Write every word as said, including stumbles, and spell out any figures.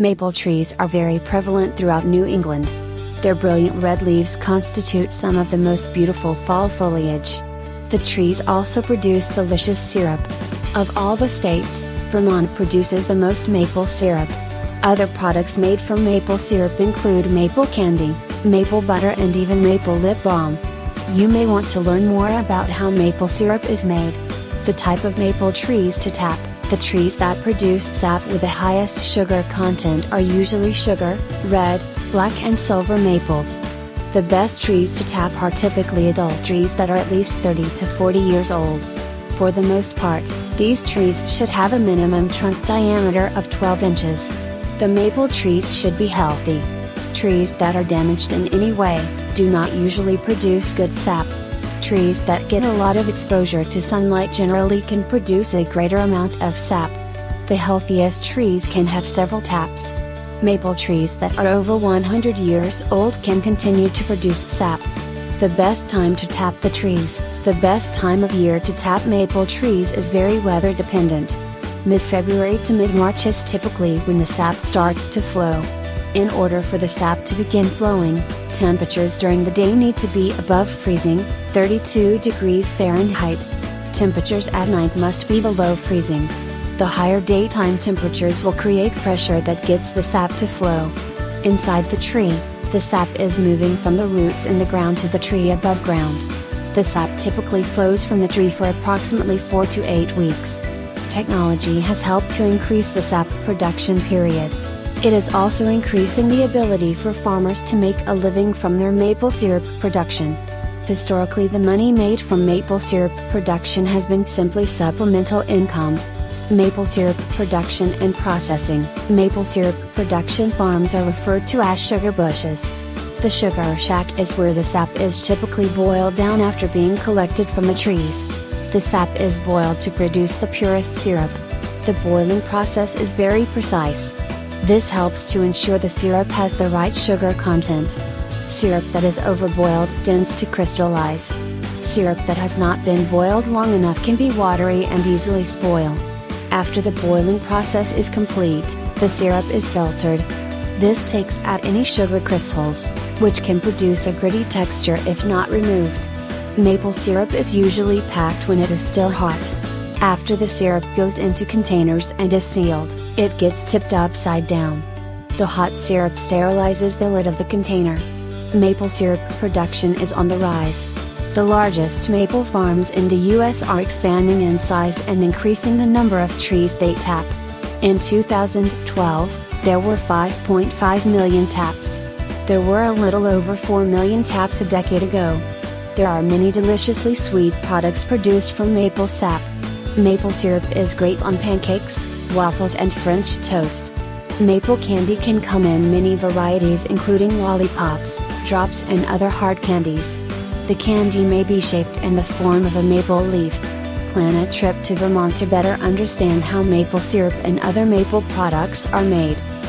Maple trees are very prevalent throughout New England. Their brilliant red leaves constitute some of the most beautiful fall foliage. The trees also produce delicious syrup. Of all the states, Vermont produces the most maple syrup. Other products made from maple syrup include maple candy, maple butter and even maple lip balm. You may want to learn more about how maple syrup is made. The type of maple trees to tap. The trees that produce sap with the highest sugar content are usually sugar, red, black and silver maples. The best trees to tap are typically adult trees that are at least thirty to forty years old. For the most part, these trees should have a minimum trunk diameter of twelve inches. The maple trees should be healthy. Trees that are damaged in any way, do not usually produce good sap. Trees that get a lot of exposure to sunlight generally can produce a greater amount of sap. The healthiest trees can have several taps. Maple trees that are over one hundred years old can continue to produce sap. The best time to tap the trees. The best time of year to tap maple trees is very weather dependent. Mid-February to mid-March is typically when the sap starts to flow. In order for the sap to begin flowing, temperatures during the day need to be above freezing, thirty-two degrees Fahrenheit. Temperatures at night must be below freezing. The higher daytime temperatures will create pressure that gets the sap to flow. Inside the tree, the sap is moving from the roots in the ground to the tree above ground. The sap typically flows from the tree for approximately four to eight weeks. Technology has helped to increase the sap production period. It is also increasing the ability for farmers to make a living from their maple syrup production. Historically, the money made from maple syrup production has been simply supplemental income. Maple syrup production and processing. Maple syrup production farms are referred to as sugar bushes. The sugar shack is where the sap is typically boiled down after being collected from the trees. The sap is boiled to produce the purest syrup. The boiling process is very precise. This helps to ensure the syrup has the right sugar content. Syrup that is overboiled tends to crystallize. Syrup that has not been boiled long enough can be watery and easily spoil. After the boiling process is complete, the syrup is filtered. This takes out any sugar crystals, which can produce a gritty texture if not removed. Maple syrup is usually packed when it is still hot. After the syrup goes into containers and is sealed, it gets tipped upside down. The hot syrup sterilizes the lid of the container. Maple syrup production is on the rise. The largest maple farms in the U S are expanding in size and increasing the number of trees they tap. In two thousand twelve, there were five point five million taps. There were a little over four million taps a decade ago. There are many deliciously sweet products produced from maple sap. Maple syrup is great on pancakes, waffles and French toast. Maple candy can come in many varieties including lollipops, drops and other hard candies. The candy may be shaped in the form of a maple leaf. Plan a trip to Vermont to better understand how maple syrup and other maple products are made.